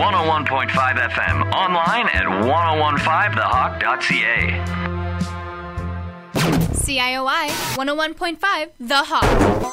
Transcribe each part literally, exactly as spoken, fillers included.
one oh one point five F M. Online at ten fifteen the hawk dot c a. C I O I one oh one point five The Hawk.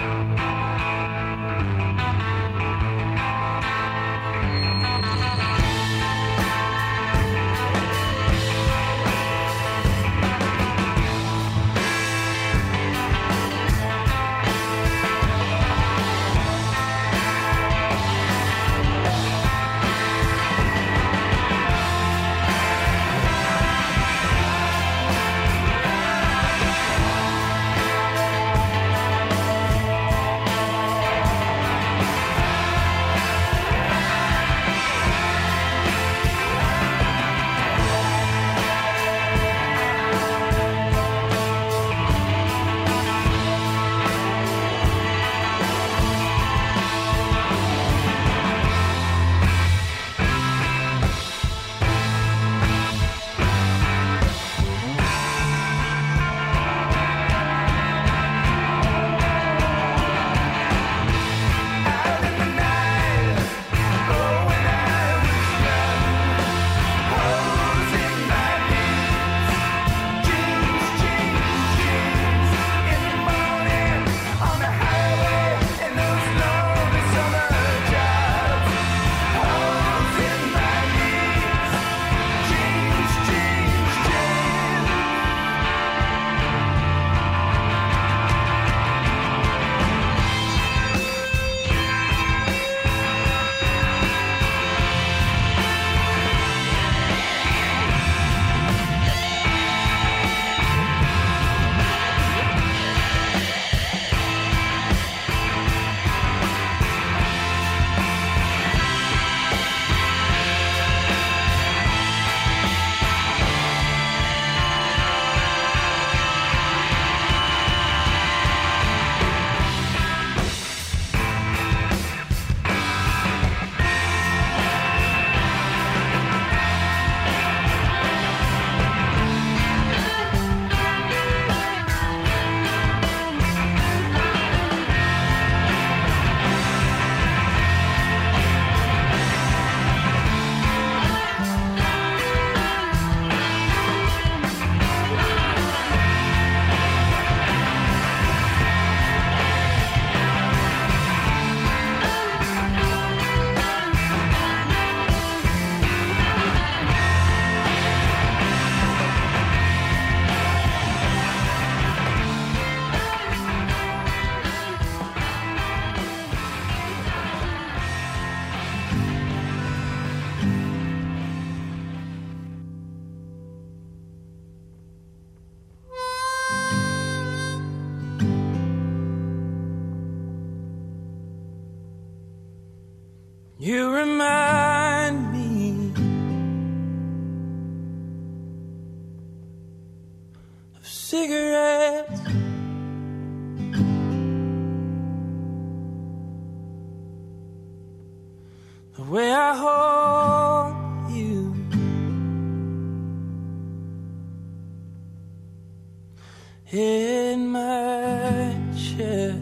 You remind me of cigarettes, the way I hold you, in my chest.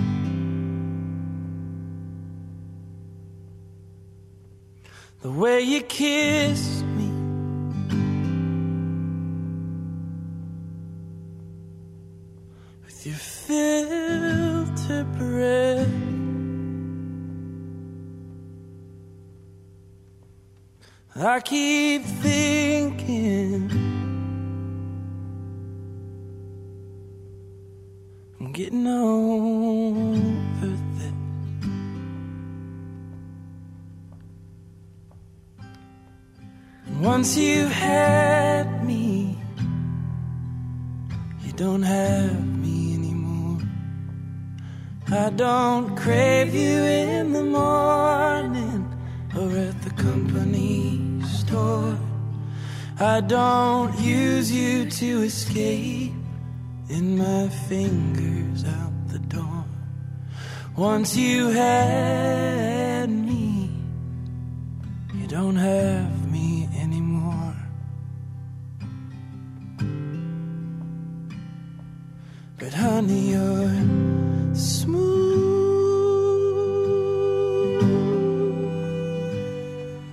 The way you kiss me, with your filter breath, I keep thinking I'm getting over this. Once you had me, you don't have me anymore. I don't crave you in the morning or at the company store. I don't use you to escape in my fingers out the door. Once you had me, you don't have me anymore. But honey, you're smooth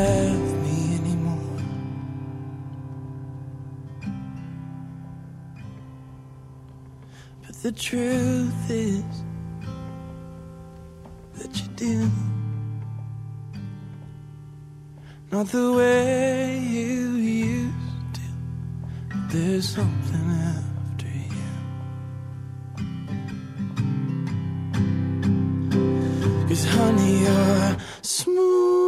have me anymore. But the truth is that you do. Not the way you used to. There's something after you. 'Cause honey, you're smooth.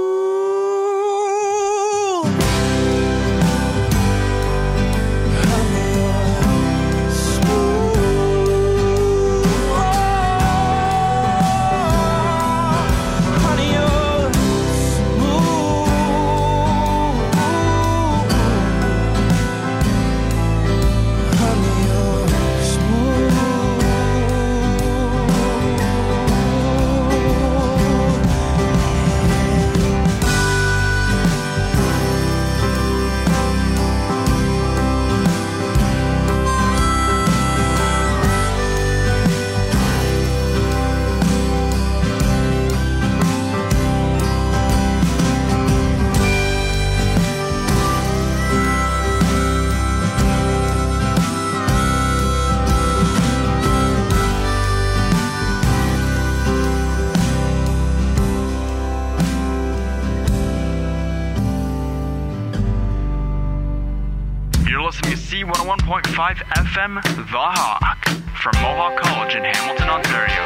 Honey, you're smooth. Oh, honey, you're smooth. Honey, you're smooth. You're listening to C one oh one point five F M, The Hawk, from Mohawk College in Hamilton, Ontario.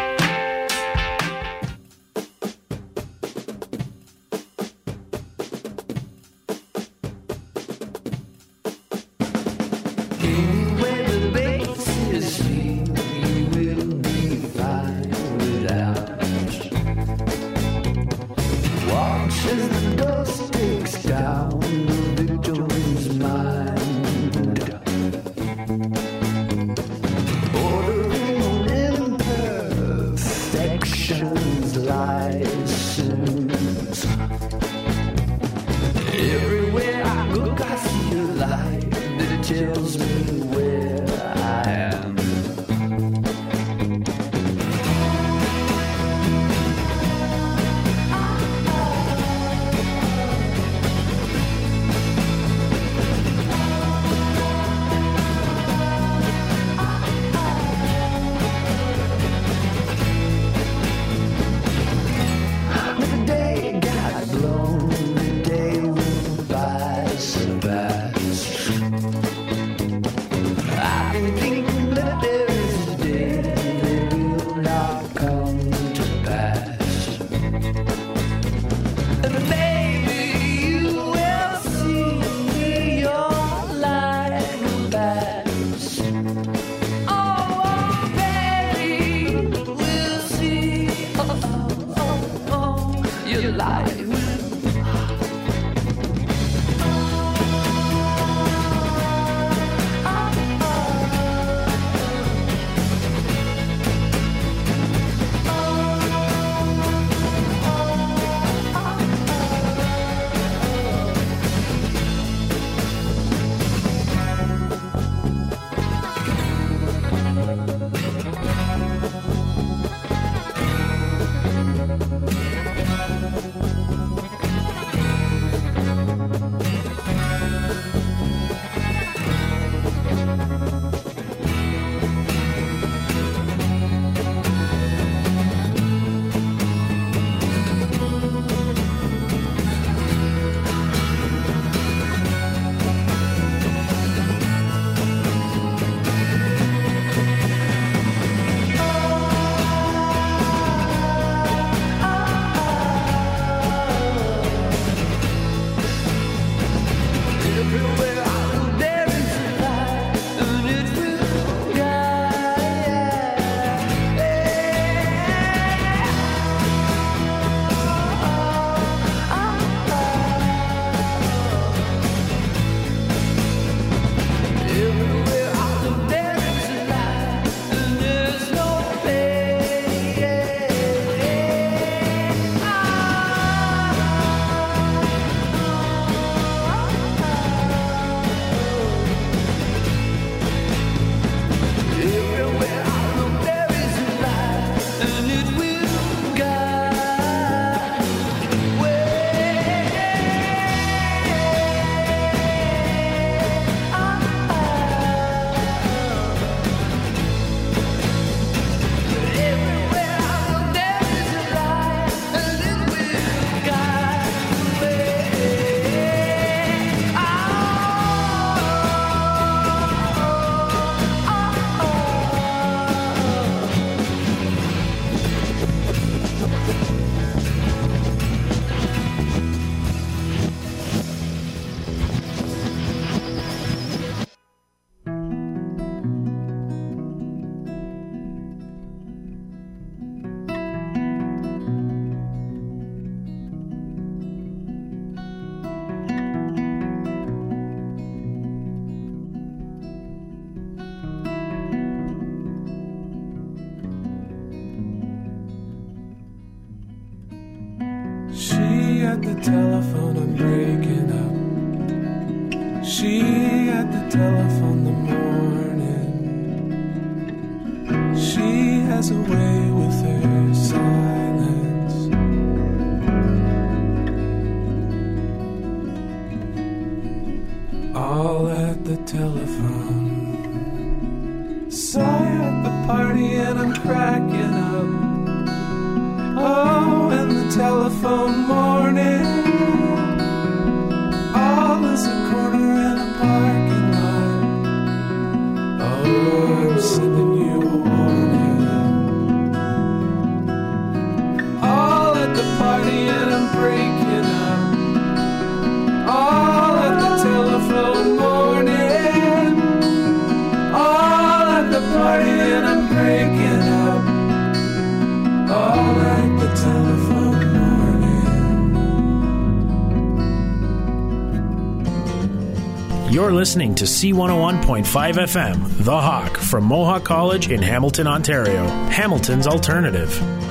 Where the bass is seen, you will be fine without. Watch as the dust takes down the victim's mind. Ordering imperfections license. Everywhere I look, I see a light that tells me where I am. telephone, I'm breaking up. She at the telephone the morning. She has a way with her silence. All at the telephone. Saw you at the party and I'm cracking up. Oh, and the telephone morning. All is a corner and a parking lot. Oh, I'm sending you a warning. All at the party and I'm breaking up. All at the telephone morning. All at the party and I'm breaking up. All at the telephone morning. You're listening to C one oh one point five F M, The Hawk, from Mohawk College in Hamilton, Ontario. Hamilton's alternative.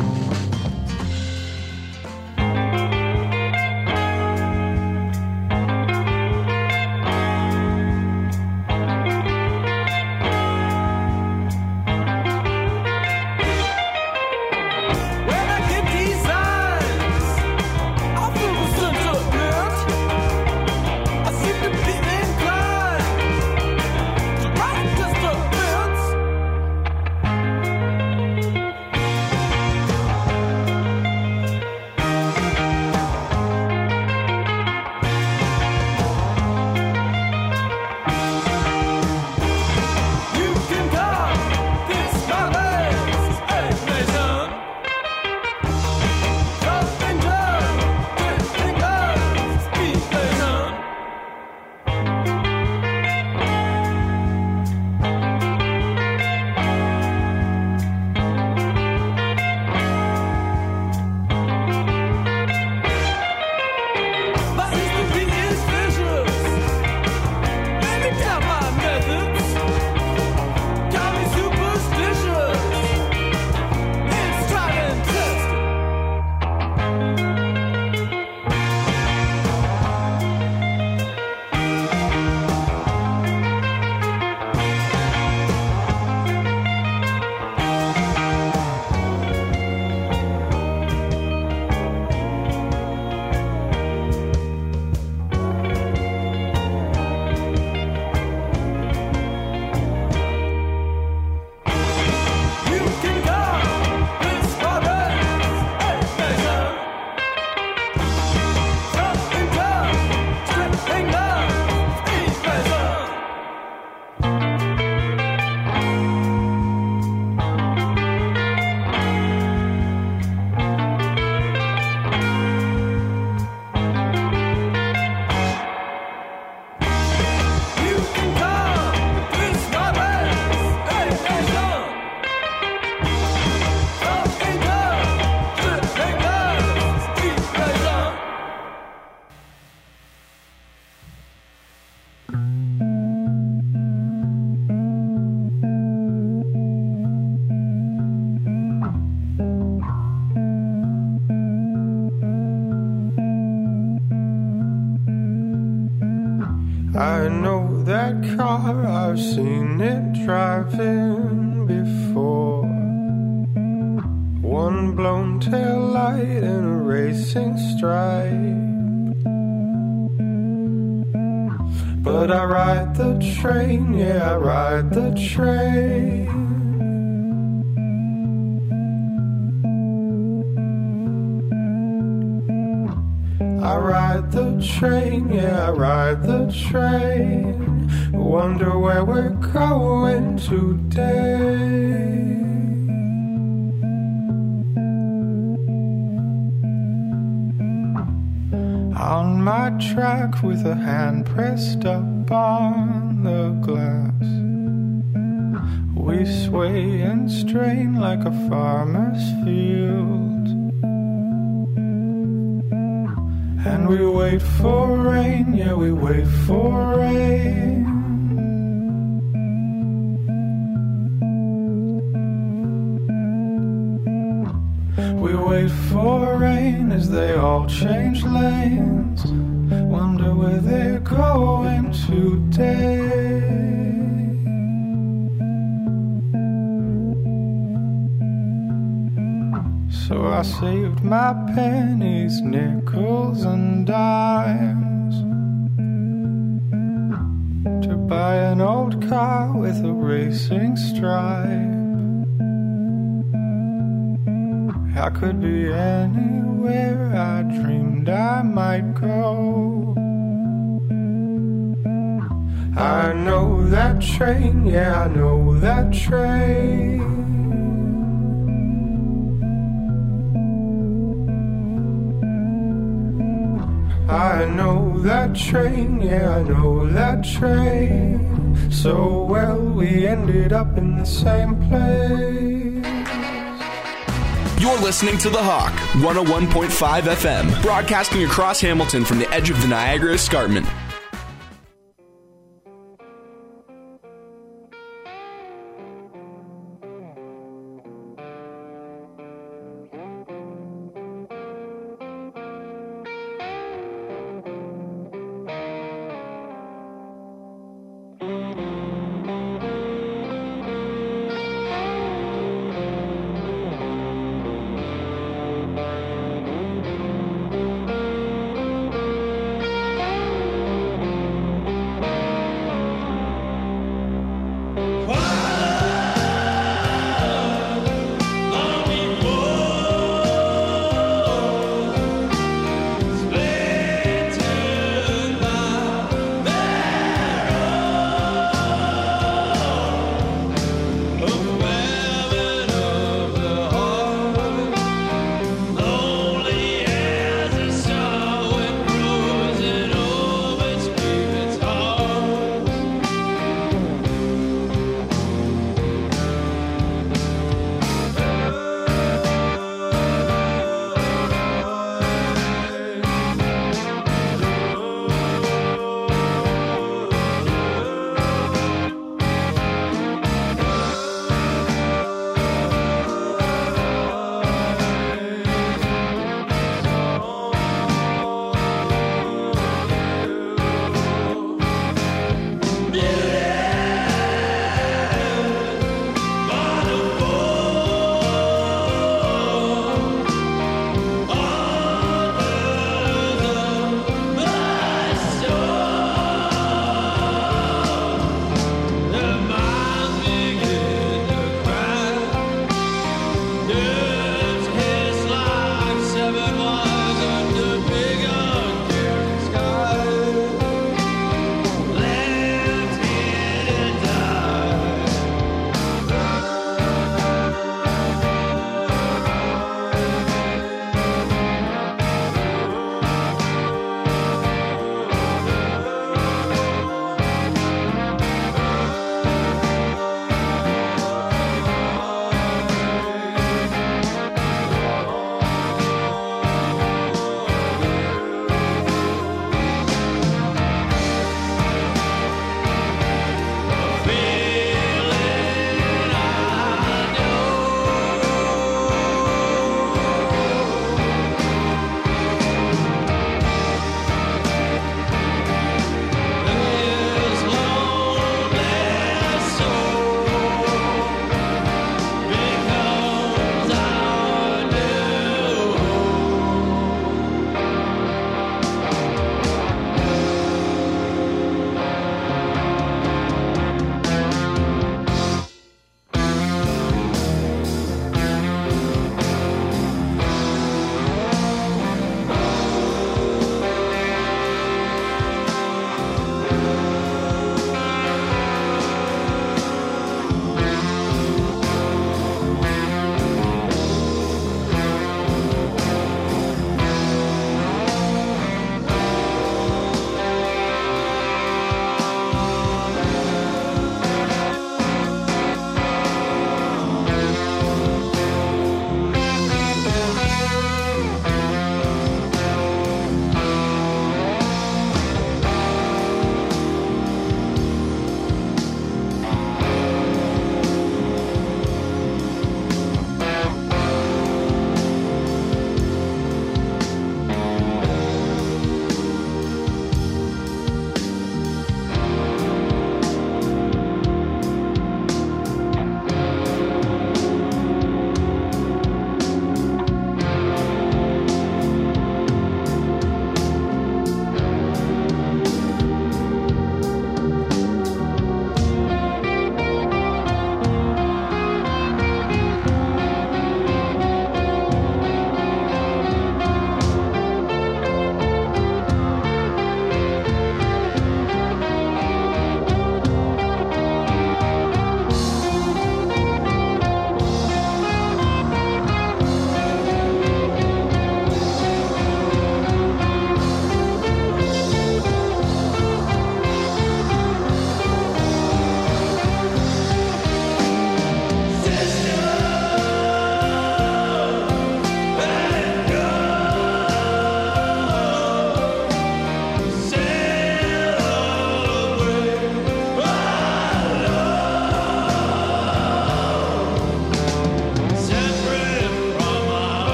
I know that car, I've seen it driving before. One blown tail light and a racing stripe. But I ride the train, yeah, I ride the train. I ride the train, yeah, I ride the train. Wonder where we're going today. On my track with a hand pressed up on the glass, we sway and strain like a farmer's field. And we wait for rain, yeah, we wait for rain. We wait wait for rain as they all change lanes. Wonder where they're going today. So I saved my pennies, nickels and dimes to buy an old car with a racing stripe. I could be anywhere I dreamed I might go. I know that train, yeah, I know that train. I know that train, yeah, I know that train. So well, we ended up in the same place. You're listening to The Hawk, one oh one point five F M, broadcasting across Hamilton from the edge of the Niagara Escarpment.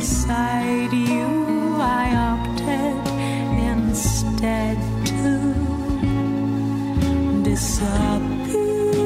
beside you, I opted instead to disappear.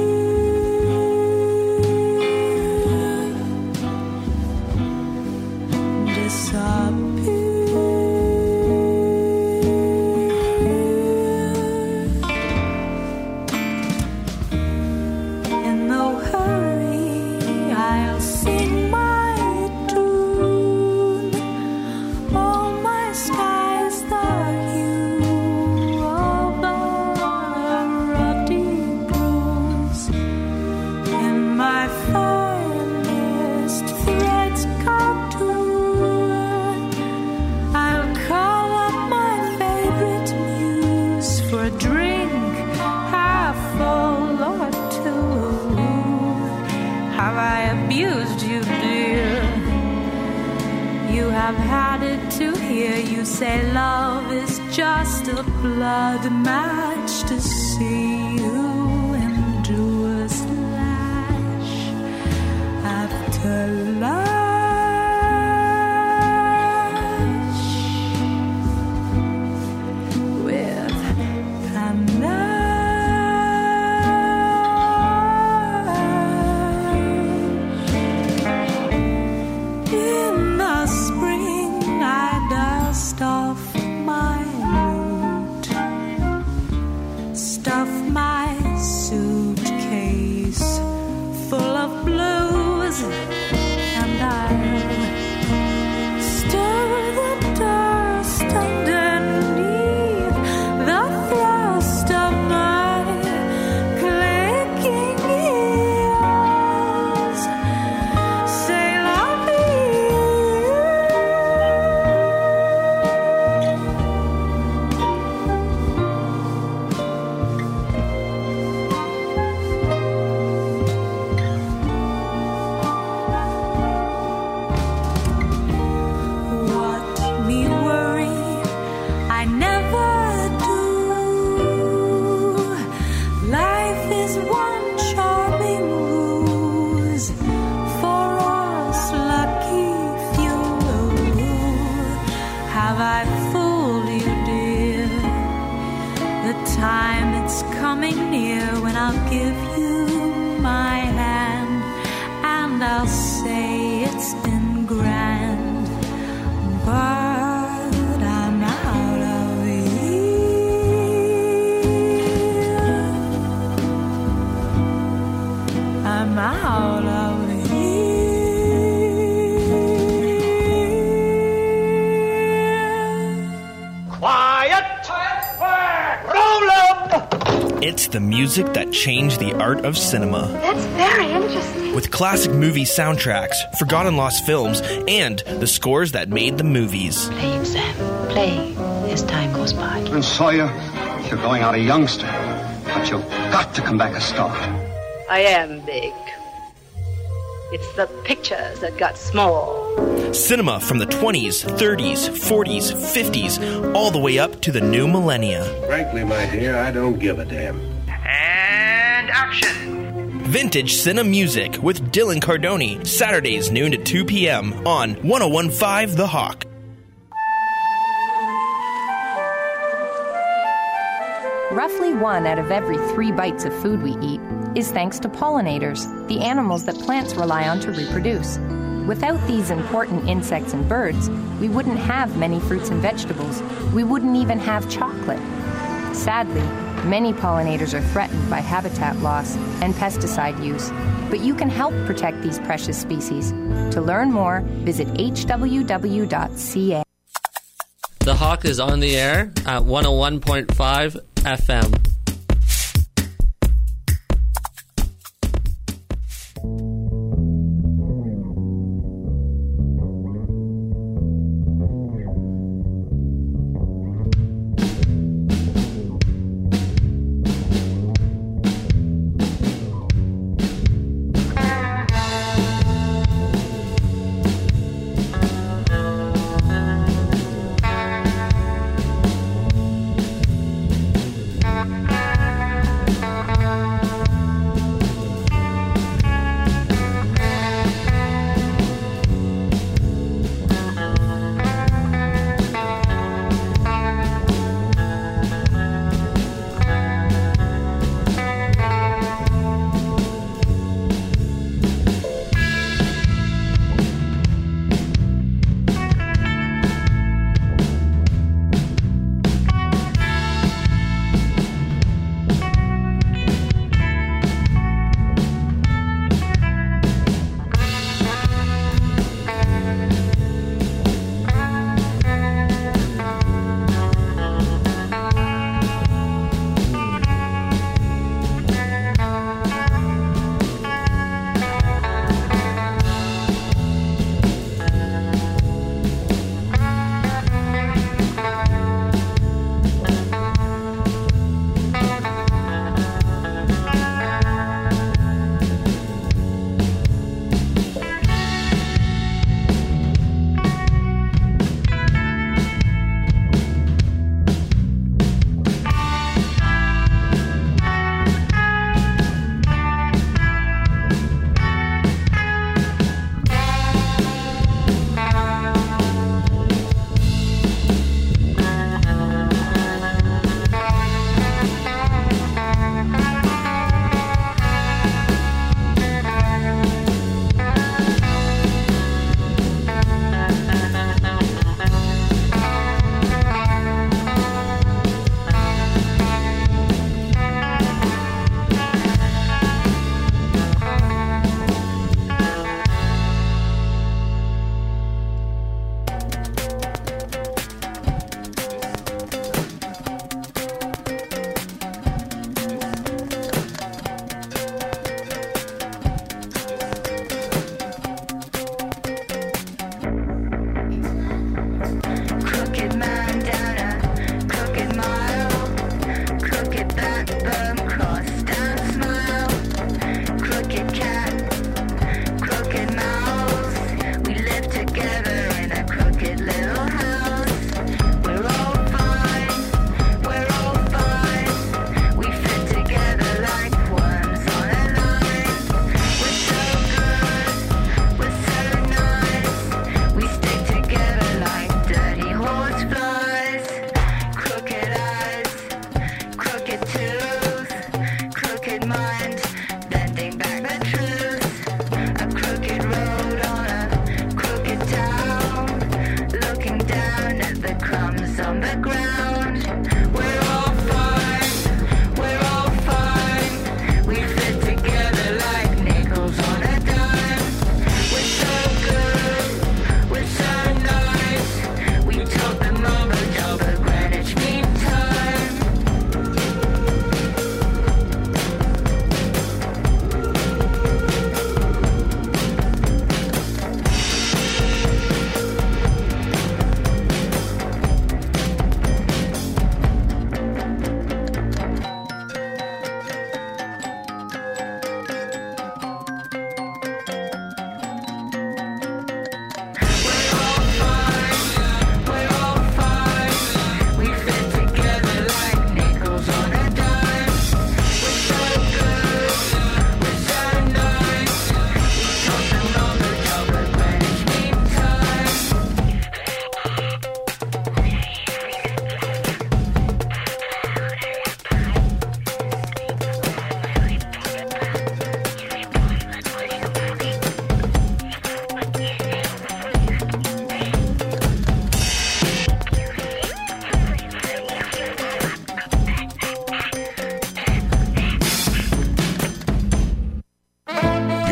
Say love is just a blood match to see you endure slash after lash with panache. In the spring I dust off my loot, stuff my suitcase full of blues, and I'll stir the dust underneath the thrust of my clicking heels. Say love me. It's the music that changed the art of cinema. That's very interesting. With classic movie soundtracks, forgotten lost films, and the scores that made the movies. Play it, Sam. Play as time goes by. And Sawyer, you're going out a youngster, but you've got to come back a star. I am big. It's the pictures that got small. Cinema from the twenties, thirties, forties, fifties, all the way up to the new millennia. Frankly, my dear, I don't give a damn. And action! Vintage Cine Music with Dylan Cardoni, Saturdays noon to two p.m. on one oh one point five The Hawk. Roughly one out of every three bites of food we eat is thanks to pollinators, the animals that plants rely on to reproduce. Without these important insects and birds, we wouldn't have many fruits and vegetables. We wouldn't even have chocolate. Sadly, many pollinators are threatened by habitat loss and pesticide use, but you can help protect these precious species. To learn more, visit h w w dot c a. The Hawk is on the air at one oh one point five F M. Bye.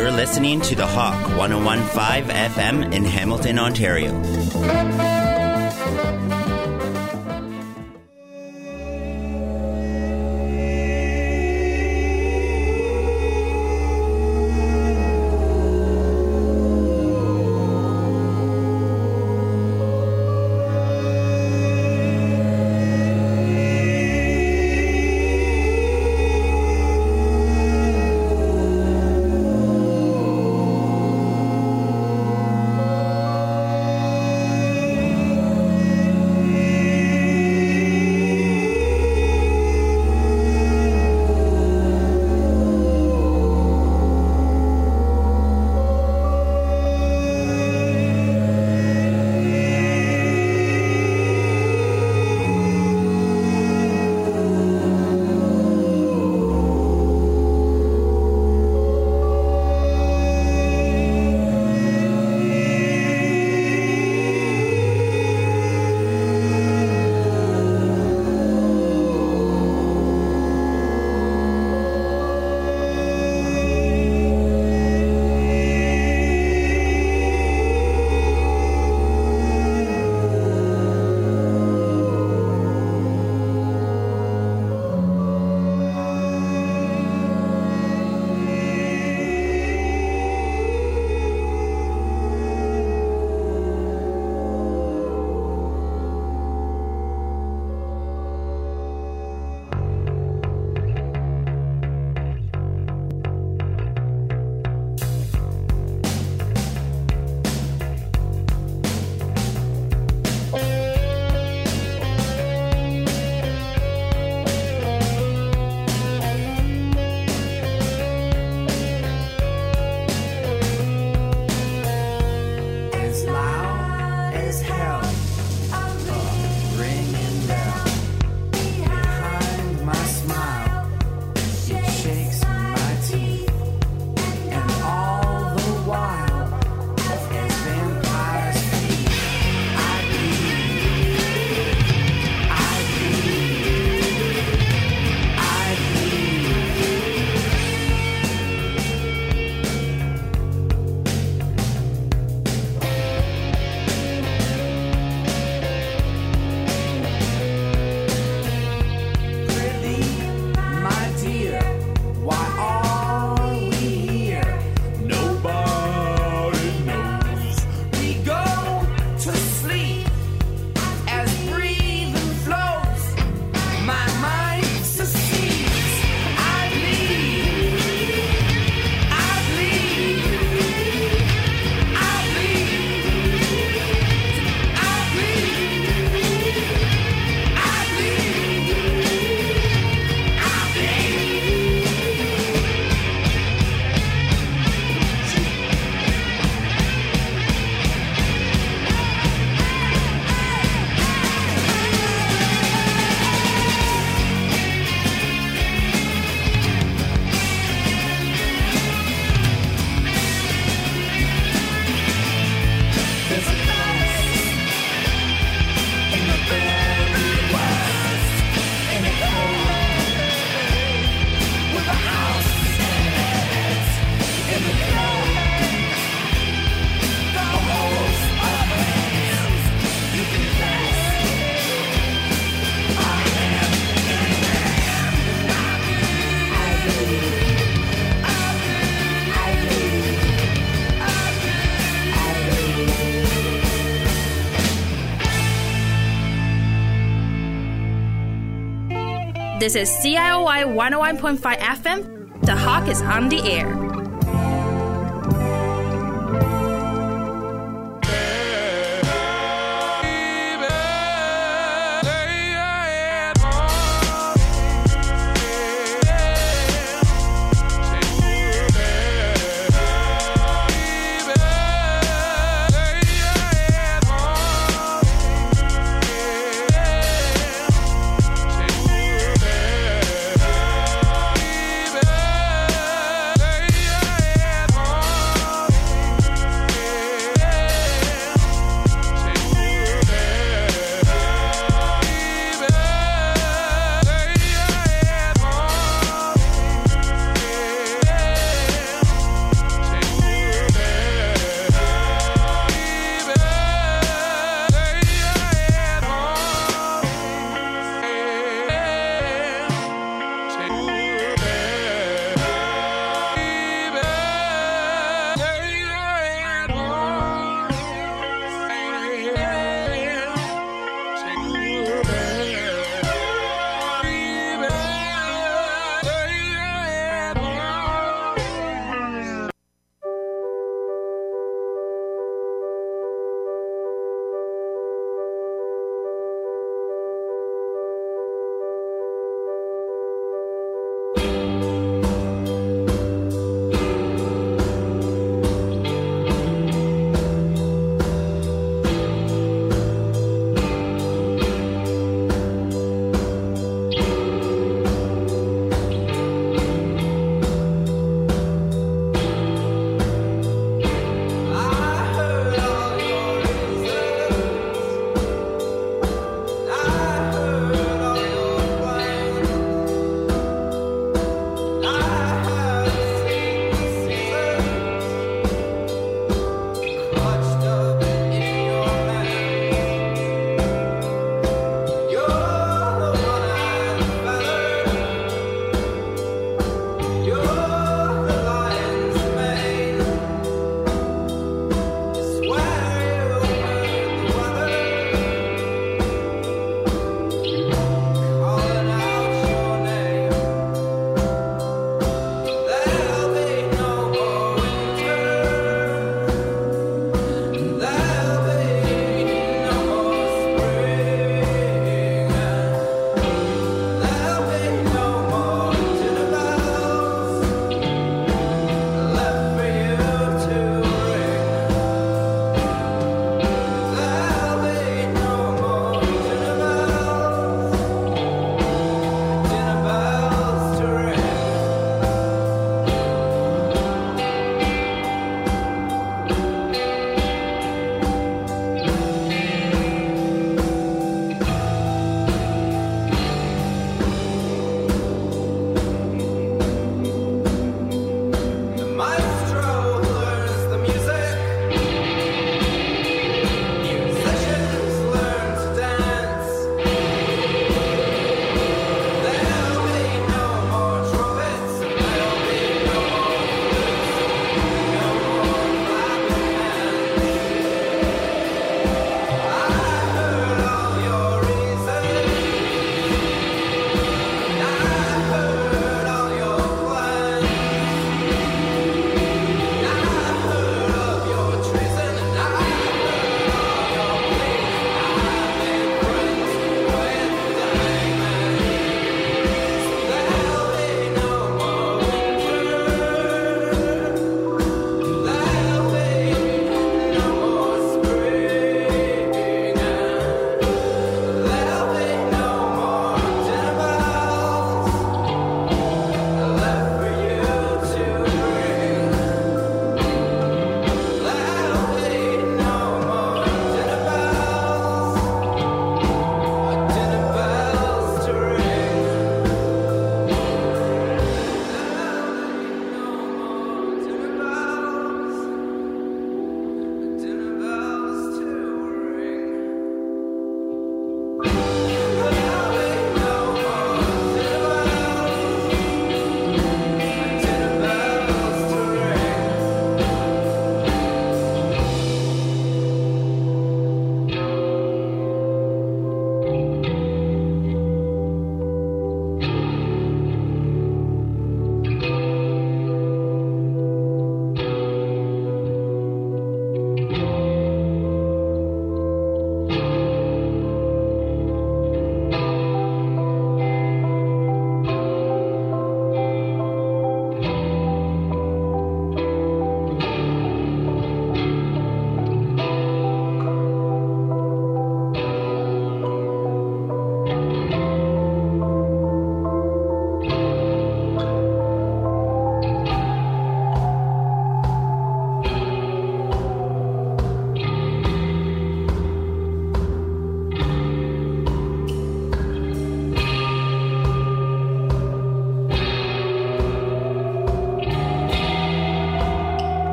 You're listening to The Hawk, one oh one point five F M in Hamilton, Ontario. This is C I O I one oh one point five F M. The Hawk is on the air. Baby,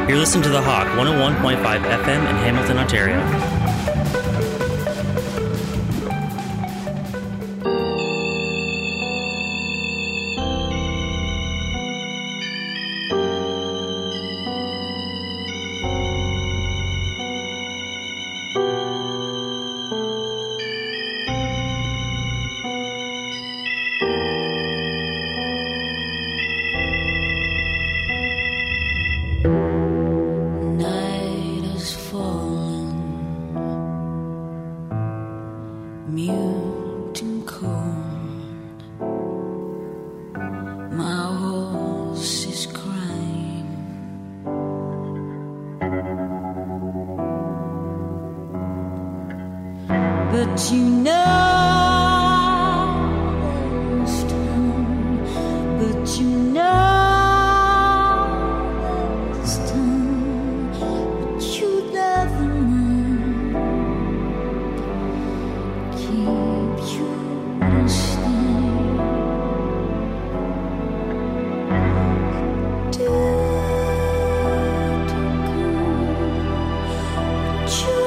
You're listening to The Hawk, one oh one point five F M in Hamilton, Ontario. But you know there's time, but you know there's time, but you never mind. Keep you staying. Do to go, but you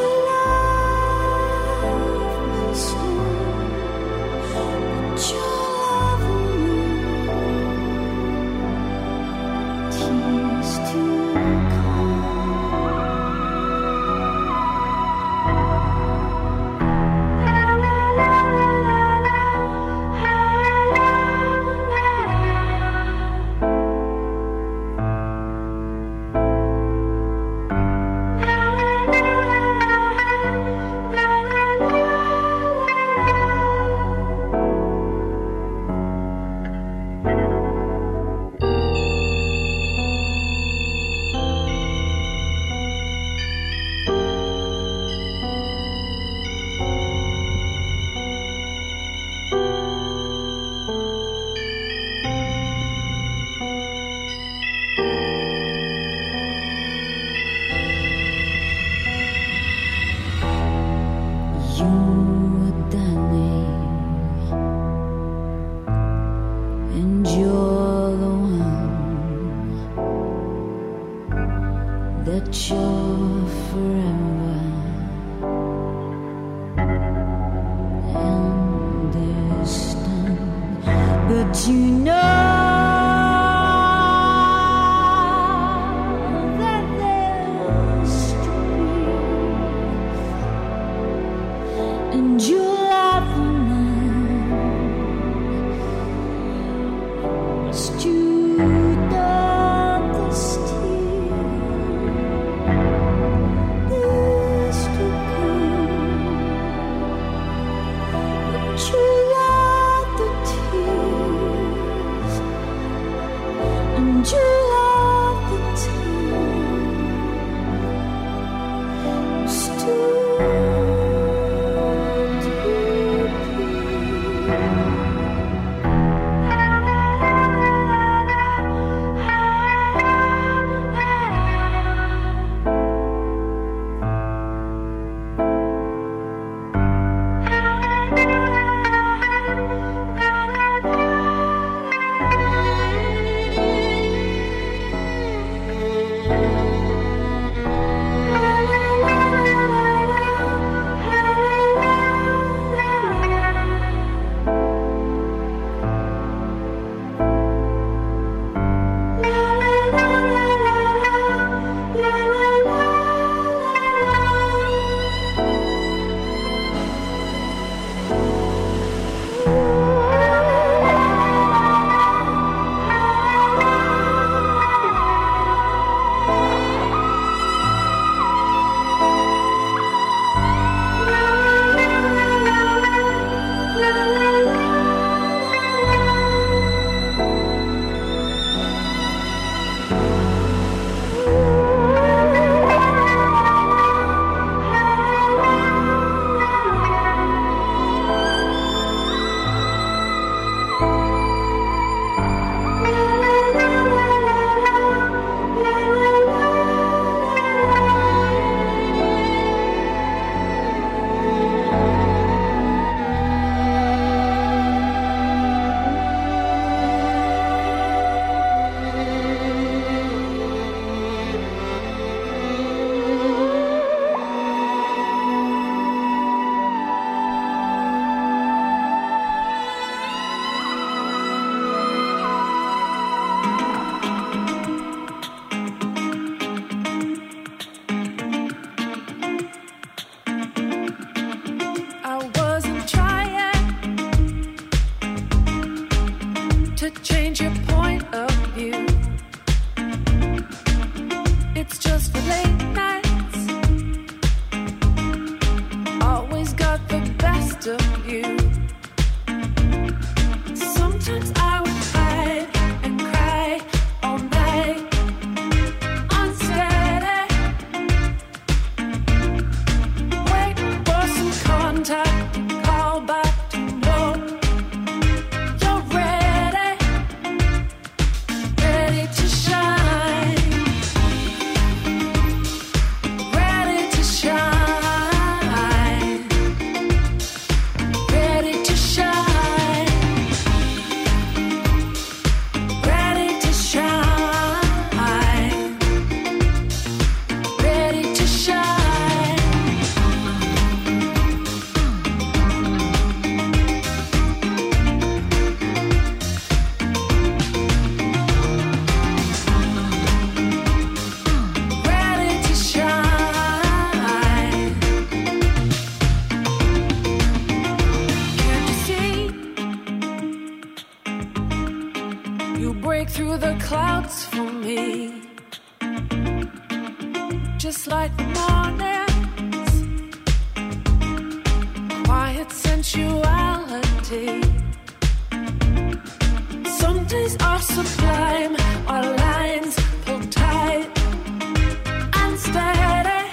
to change your point of view. It's just for late nights. Always got the best of you. Sometimes I would hide and cry all night, unsteady, wait for some contact, call back to know you're ready, ready to shine, ready to shine, ready to shine, ready to shine, ready to shine. Ready to shine. Can't you see? You break through the clouds for me, just like the mornings. Quiet sensuality. Some days are sublime, our lines pull tight and steady.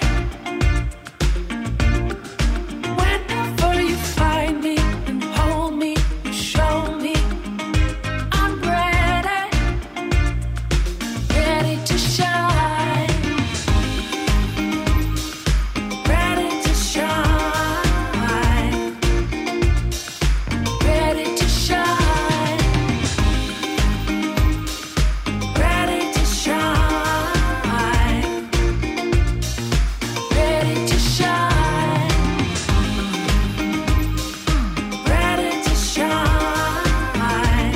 Whenever you find me and hold me, you show me I'm ready, ready to shine, ready to shine, ready to shine, ready to shine, ready to shine, ready to shine,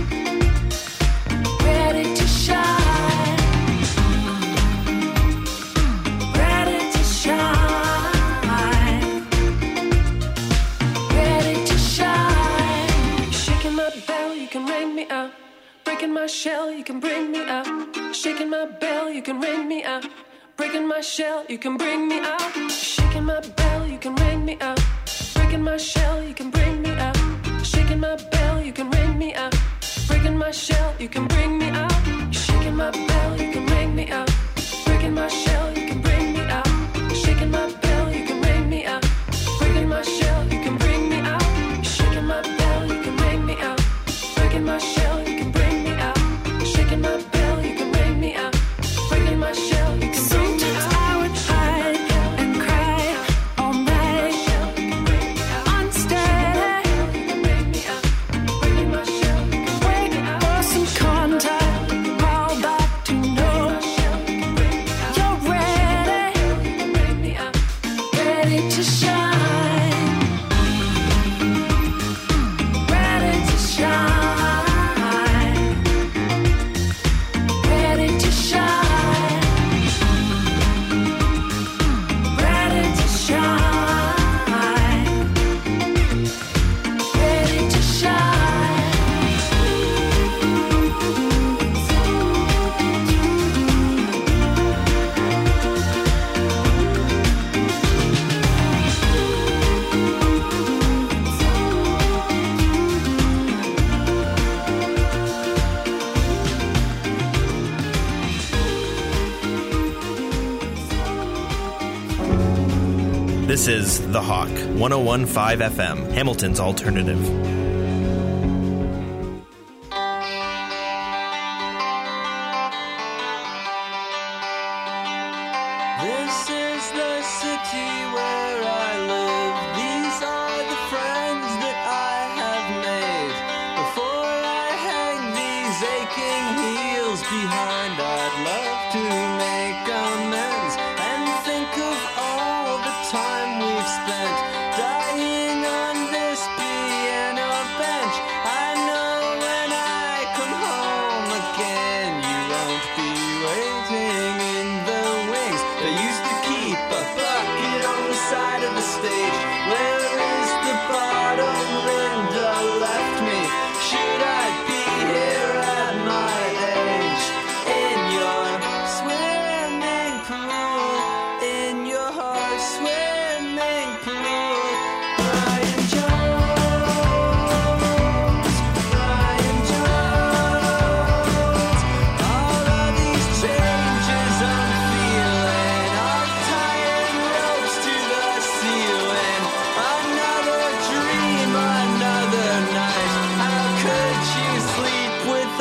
ready to shine, ready to shine, ready to shine. Shaking my bell, you can ring me out. Breaking my shell, you can bring me out. Shaking my bell, you can ring me out. Breaking my shell, you can bring me out. Shaking my bell, you can ring me out. Breaking my shell, you can bring me out. Shaking my bell, you can ring me out. Breaking my shell, you can bring me out. Shaking my bell, you can ring me out. Breaking my shell, you can bring me out. Shaking my bell, you can ring me out. Breaking my shell, you can bring me out. Shaking my bell, you can ring me out. Breaking my shell, you can bring me out. Shaking my bell, you can ring me out. Breaking my shell, you can bring me out. Sometimes I would hide and cry all night, unsteady, breaking my shell, wait for some contact, call back to know you're ready, ready to shine, ready to shine, ready to shine, ready to shine, ready to shine. This is The Hawk, one oh one point five F M, Hamilton's alternative. This is the city where I live. These are the friends that I have made. Before I hang these aching heels behind, I'd love to make a